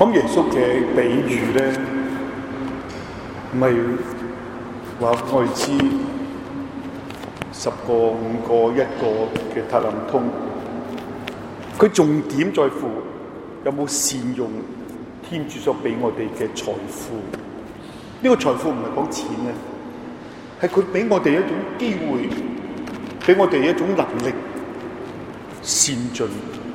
咁耶穌嘅比喻咧，唔係話我哋知10個、5個、1個嘅塔冷通，佢重點在乎有冇善用天主所俾我哋嘅財富。呢個財富唔係講錢啊，係佢俾我哋一種機會，俾我哋一種能力善盡。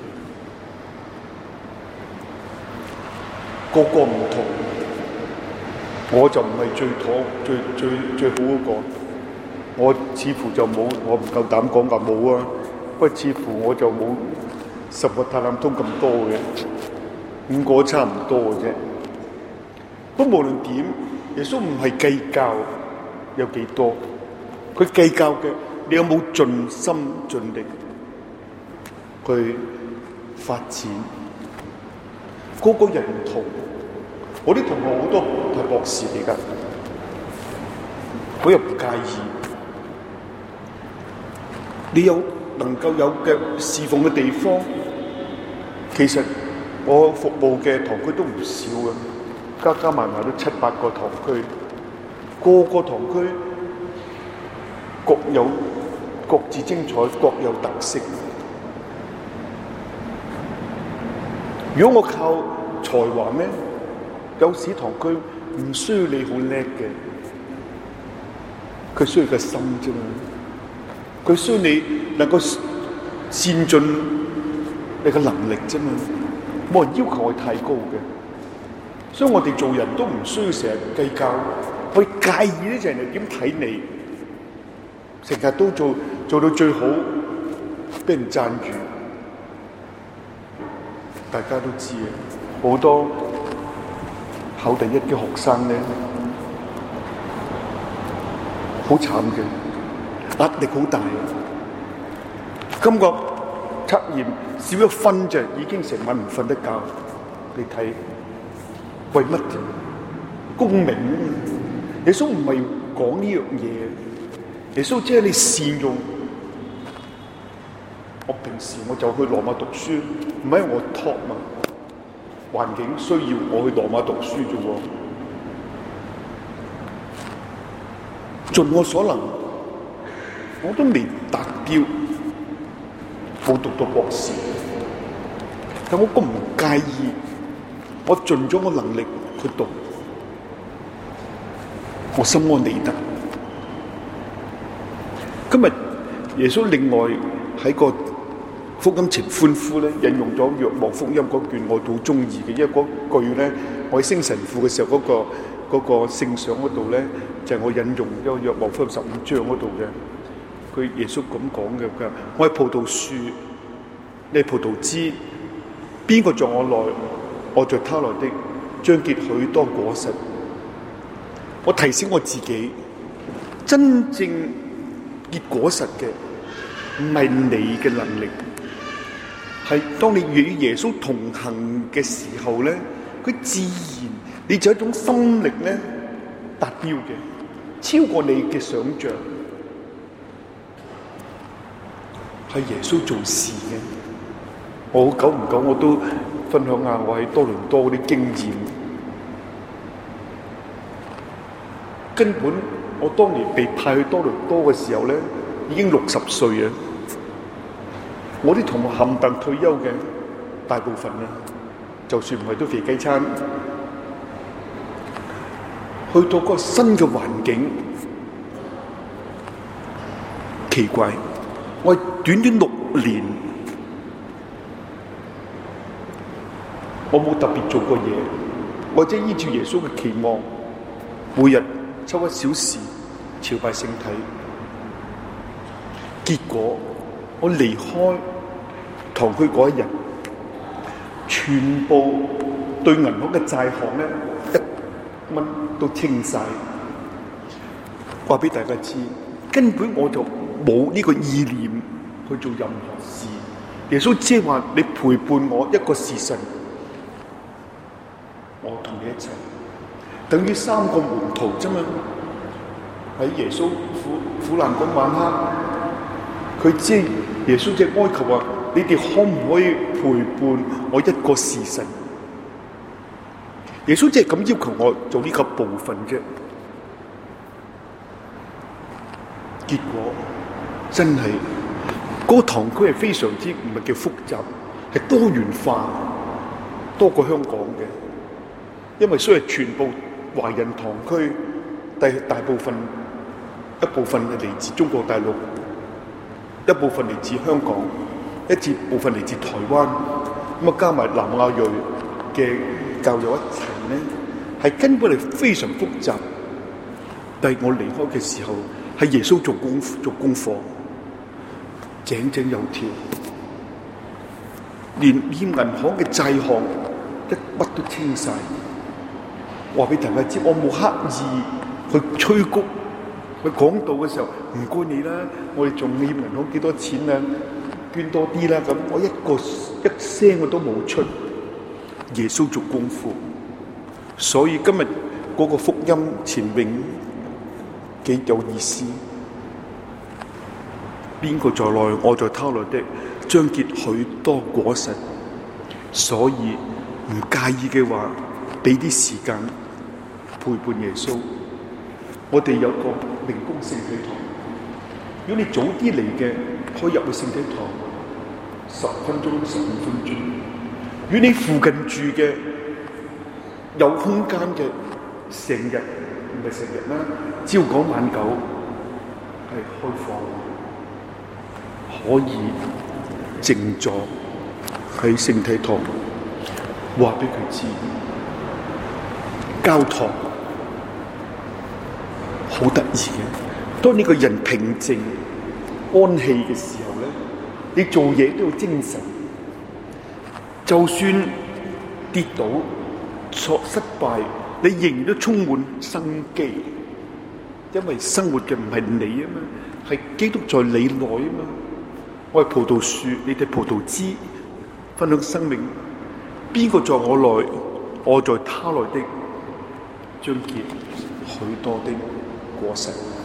個個唔同，我就唔係最好嗰個。我似乎就冇，我唔夠膽講話冇啊。不過似乎我就冇10個塔冷通咁多嘅，5個差唔多嘅啫。不過無論點，耶穌唔係計較有幾多，佢計較嘅你有冇盡心盡力去發展。個個人唔同，我啲同學好多係博士嚟㗎，我又唔介意。你有能夠有嘅侍奉嘅地方，其實我服務嘅堂區都唔少嘅，加埋都7、8個堂區，個個堂區各有各自精彩，各有特色。如果我靠才華咩？有時堂區唔需要你好叻嘅，佢需要個心啫嘛。佢需要你能夠善盡你嘅能力啫嘛。冇人要求我太高嘅，所以我哋做人都唔需要成日計較，我介意咧就係人哋點睇你，成日都做到最好，俾人讚譽。大家都知啊，好多考第一嘅學生咧，好慘嘅，壓力好大啊！今個測驗少1分就已經成晚唔瞓得覺。你睇為乜啫？公明啊！耶穌唔係講呢樣嘢，耶穌只係你善用。我平時我就去羅馬讀書，唔係我託嘛，環境需要我去羅馬讀書啫喎。盡我所能，我都未達標，冇讀到博士，但我咁唔介意，我盡咗我能力去讀，我心安理得。今日耶穌另外喺個福音情歡呼咧，引用咗若望福音嗰卷我好中意嘅，因為嗰句咧，我喺升神父嘅時候嗰個聖上嗰度咧，就係我引用咗若望福音15章嗰度嘅。佢耶穌咁講嘅，佢話：我係葡萄樹，你係葡萄枝，邊個在我內，我在他內的，將結許多果實。我提醒我自己，真正結果實嘅唔係你嘅能力。係當你與耶穌同行嘅時候咧，佢自然你就有一種心力咧達標嘅，超過你嘅想象。係耶穌做事嘅。我久唔久我都分享下我喺多倫多嗰啲經驗。根本我當年被派去多倫多嘅時候咧，已經60歲啊！我啲同學冚唪唥退休嘅，大部分啦，就算唔係都肥雞餐。去到個新嘅環境，奇怪，我係短6年，我冇特別做過嘢，或者依照耶穌嘅期望，每日抽1小時朝拜聖體。結果我離開堂區嗰一日，全部對銀行嘅債項咧1蚊都清晒。話俾大家知，根本我就冇呢個意念去做任何事。耶穌只係話你陪伴我1個時辰，我同你一齊，等於3個門徒啫嘛。喺耶穌苦難嗰晚黑，佢知耶穌只哀求話：你哋可唔可以陪伴我1個時辰？ 耶穌只係咁要求我做呢個部分啫。結果真係嗰個堂區係非常之唔係叫複雜，係多元化，多過香港嘅。因為雖然全部華人堂區，但係大部分一部分係嚟自中國大陸，一部分嚟自香港，一部分嚟自台灣，咁啊加埋南亞裔嘅教友一齊咧，係根本係非常複雜。但係我離開嘅時候，係耶穌做功課，井井有條，連欠銀行嘅債項一筆都清晒。話俾大家知，我冇刻意去催谷，去講道嘅時候，唔該你啦，我哋仲欠銀行幾多錢啊？捐多啲啦，咁我一聲我都冇出。耶穌做功夫，所以今日嗰個福音前面幾有意思。邊個在內，我在他內的，將結許多果實。所以唔介意嘅話，俾啲時間陪伴耶穌。我哋有個明供聖體堂，如果你早啲嚟嘅，可以入去聖體堂10分鐘、15分鐘。如果你附近住嘅，有空間嘅，成日唔係成日啦，朝九晚九係開放，可以靜坐喺聖體堂，話俾佢知，教堂好得意嘅。當呢個人平靜安氣嘅時候咧，你做嘢都有精神。就算跌倒、錯失敗，你仍然都充滿生機，因為生活嘅唔係你啊嘛，係基督在你內啊嘛。我係葡萄樹，你哋葡萄枝，分享生命。邊個在我內，我在他內的，將結許多的果實。